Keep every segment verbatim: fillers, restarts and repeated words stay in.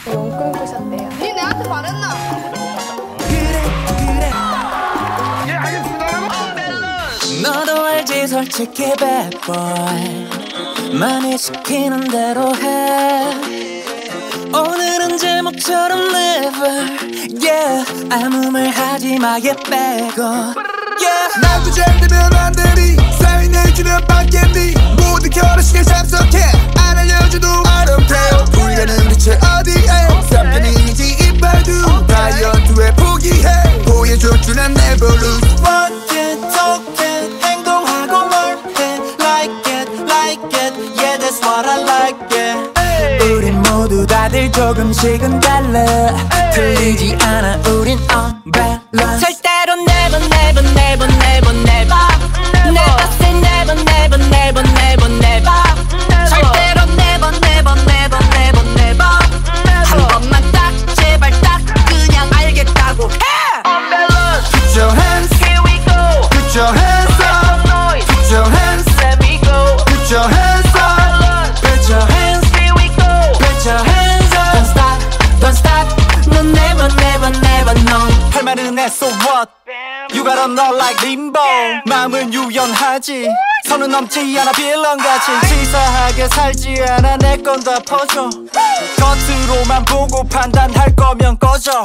용 꿈꾸셨대요. 니 내한테 말했나? 그래 그래 예 알겠습니다 여러분. 너도 알지 솔직히 bad boy 많이 시키는 대로 해 오늘은 제목처럼 never yeah 아무 말 하지 마 얘 빼고 yeah 나도 잘 되면 안 되니 사인해주면 받겠니 모든 결혼식에 참석해 안 알려줘도 아름다워 우리라는 대체 어디에 삼편이지 이빨도 다이어트에 포기해 보여줬죠 난 never lose Walk it, talk it, 행동하고 뭘 해 Like it, like it, yeah that's what I like it 우린 모두 다들 조금씩은 달라 틀리지 않아 우린 umbrella 절대로 never never never never never Never say never never never never never 절대로 never never never never never 한 번만 딱 제발 딱 그냥 알겠다고 해 Put your hands, Here we go put your hands up Put your hands, Let me go put your hands up Put your hands Here we go Put your hands up Don't stop, don't stop 넌 never never never no 할 말은 해 so what You gotta know like limbo 마음은 유연하지 선은 넘지 않아 빌런같이 치사하게 살지 않아 내 건 다 퍼져 겉으로만 보고 판단할 거면 꺼져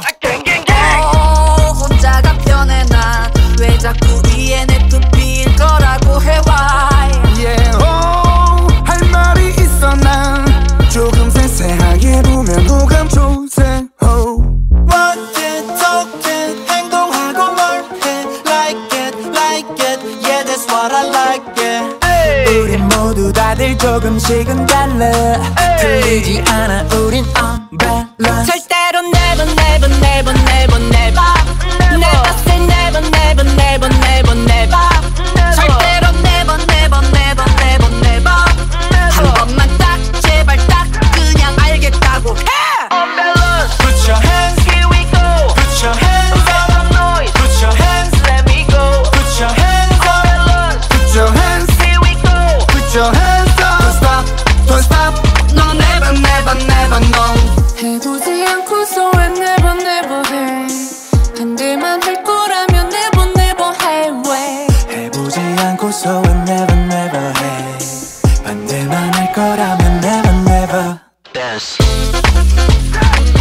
어, 혼자가 편해 난 왜 자꾸 위에 내 두피일 거라고 해 why Yeah, oh, 할 말이 있어 난 조금 세세하게 보면 호감 초생 oh. Walk it, talk it, 행동하고 뭘 해 Like it, like it, yeah that's what I like it 우린 모두 다들 조금씩은 달라 틀리지 않아 우린 umbrella 절대로 never never never never never Never say never never never never never 절대로 never never never never never 한 번만 딱 제발 딱 그냥 알겠다고 해 Put your hands, here we go Put your hands up Put your hands, let me go Put your hands up Put your hands, Here we go put your hands up Don't stop, don't stop 너 never never never no 해보지 않고서 왜 never never 해 반대만 할 거라면 never never 해 왜 해보지 않고서 왜 never never 해 반대만 할 거라면 never never Dance